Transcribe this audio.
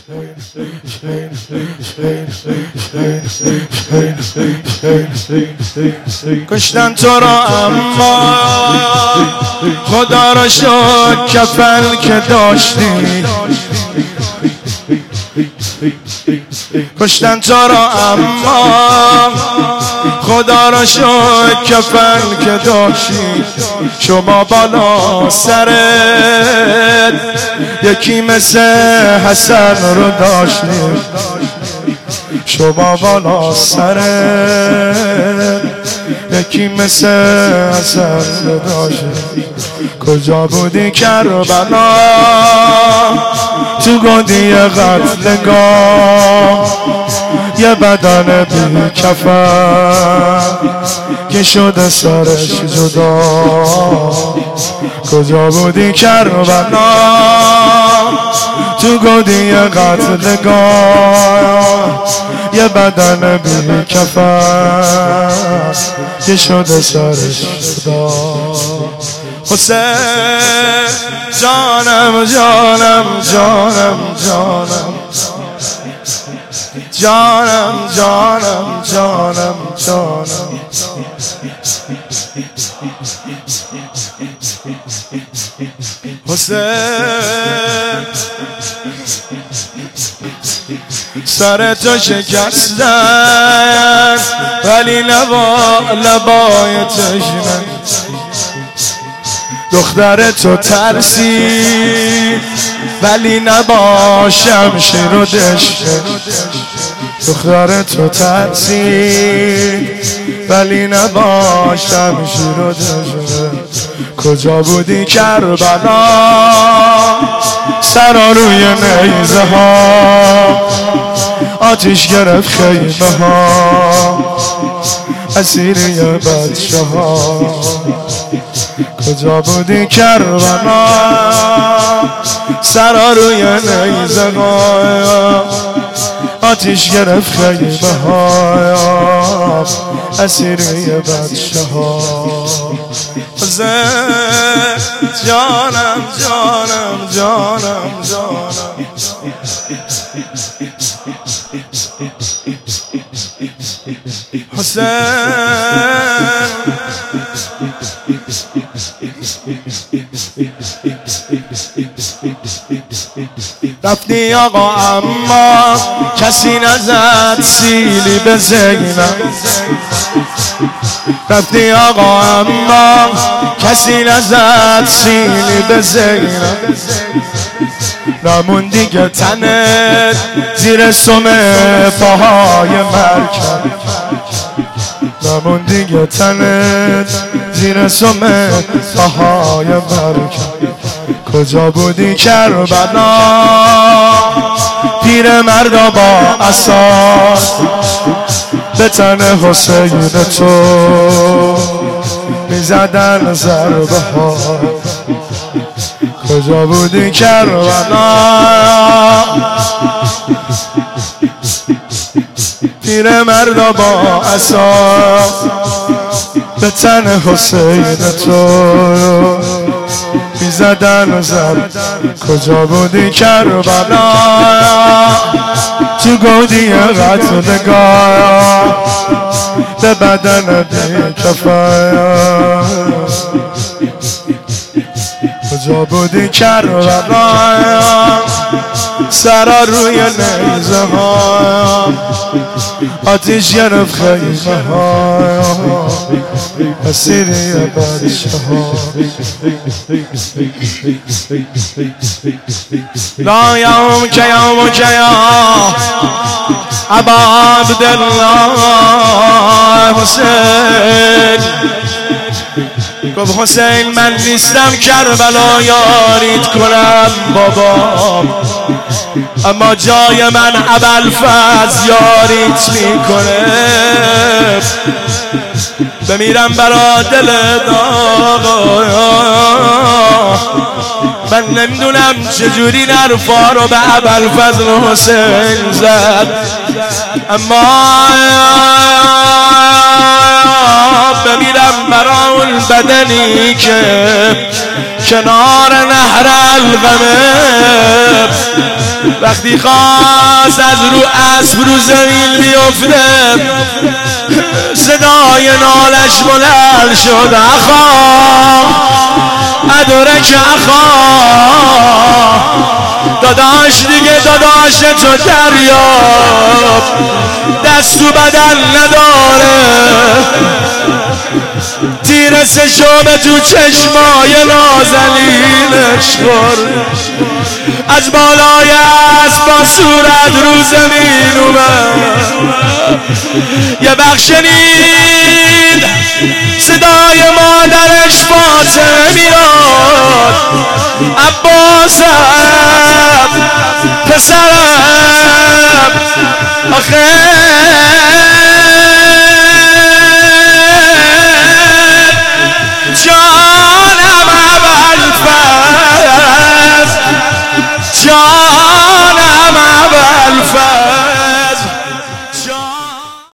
کشتن تو را اما خدا را شد کفن که داشتی. کشتن تو را اما خدا را شد کفن که داشتی. شما بالا سرت یکی مثل حسن رو داشتی. شما بالا سرت یکی مثل حسن رو داشتی. کجا بودی کربلا تو گودی قتلگاه یه بدن بی کفن که شده سرش جدا. کجا بودی کربلا تو گودی قتلگاه یه بدن بی کفن که شده سرش جدا. حسین جانم جانم جانم جانم جانم جانم جانم جانم حسین سر تو شکستن ولی لبای تشنه. دختر تو ترسید ولی نباشم شیر و دشته. دختر تو ترسید ولی نباشم شیر و دشته. کجا بودی کربلا سرا روی نیزه ها آتیش گرفت خیمه ها اسیر بچه ها. کجا بودی کربلا سرا روی نیزه ها آتیش گرفت خیمه ها اسیر بچه ها. جانم جانم جانم جانم حسین رفتی آقا اما کسی نزد سیلی به زینب. رفتی آقا اما کسی نزد سیلی به زینب. نمون دیگه تنت زیر سم پاهای مرکب. نمون دیگه تنت زیر سم پاهای مرکب. کجا بودی کربلا پیر مردا با عصا به تن حسین تو میزدن ضربه ها. کجا بودی کربلا پیر مردا با عصا به تن حسین تو میزدن ضربه. کجا بودی کربلا تو گودی قتلگاه به بدن بی کفن. کجا بودی کربلا سرا روی نیزه ها آتیش گرفت خیمه ها اسیر بچه ها. لا یوم که یوم که یا ابا عبدالله حسین. گفت حسین من نیستم کربلا یاریت کنم بابا اما جای من ابوالفضل یاریت میکنه. بمیرم برا دل داغ من نمیدونم چجوری نرفا رو به ابوالفضل حسین زد. اما بمیرم برای اون بدنی که کنار نهر القمه وقتی خواست از رو اسب رو زمین بیفته صدای نالش بلند شد اخا ادرک اخا داداش دیگه داداش تو دریاب دست و بدن نداره تیر سشوم تو چشمای نازنینش خورد از بالای اسب با صورت رو زمین اومد یه وقت شنید صدای مادرش فاطمه میاد عباسم پسر